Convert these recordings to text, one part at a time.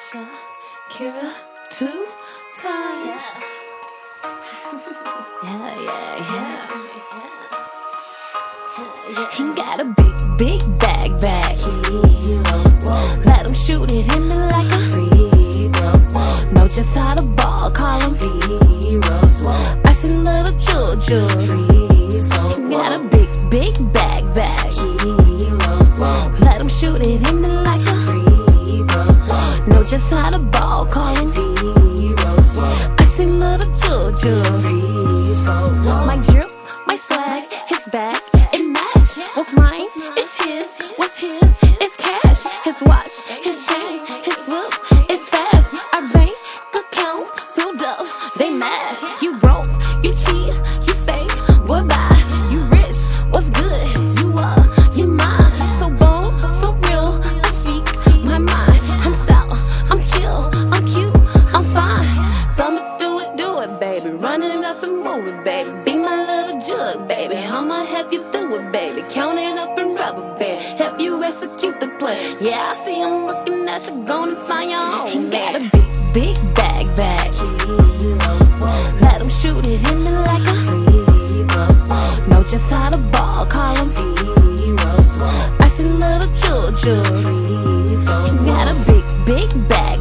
Shakira 2 times. Yeah. He got a big bag. Let him shoot it in me like a free throw. Know just how to ball, call him heroes. I see little Juju. He got a big bag. Let him shoot it in me like a free throw. Know just how to ball, call him heroes. I see little Juju. My drip, my swag, his back, it match. What's mine, it's his. What's his, it's cash. His watch, his chain, his whip, it's fast. Our bank account filled up, they mad. You broke, you cheat, you fake, what bye? You rich, what's good? You mine. So bold, so real, I speak my mind. I'm stout, I'm chill, I'm cute, I'm fine. Thumb it, do it, baby. Run it up and move it, baby. Be my little jug, baby. I'ma help you through it, baby. Count it up and rubber band. Help you execute the plan. Yeah, I see him looking at you, gonna find your own. He got a big bag. Let him shoot it in me like a free throw. Know just how to ball, call him heroes. I see little Juju. He got a big bag.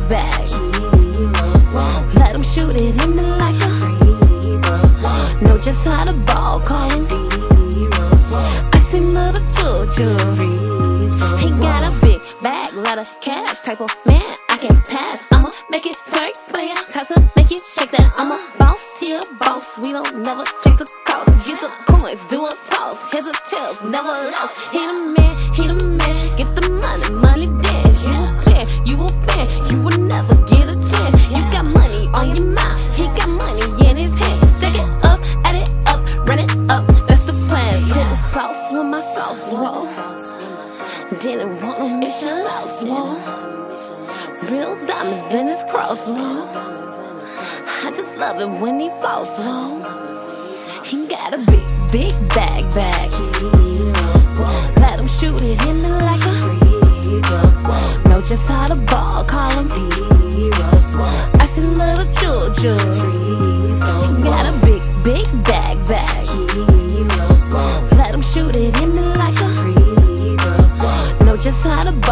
Let him shoot it in me like a free throw. Know just how to ball, call him heroes. I see little Juju. He got a big bag, lot of cash, type of man I can pass. I'ma make it twerk for ya, type to make it shake that. I'm a boss, he a boss, we don't never check the cost. Get the coins, do a toss, here's a tails, never lost. He the man, get the money dance. You a fan, you will never get a chance. You got money on your mind, he got money in his hand. Stack it up, add it up, run it up, that's the plan. Put the sauce with my sauce, whoa. Didn't want no mission lost, whoa. Real diamonds in his cross, whoa. I just love it when he falls, whoa. He got a big bag. Let him shoot it in me like a free throw. Know just how to ball, call him heroes. I see little Juju. He got a big bag. Let him shoot it in me like a free throw. Know just how to ball.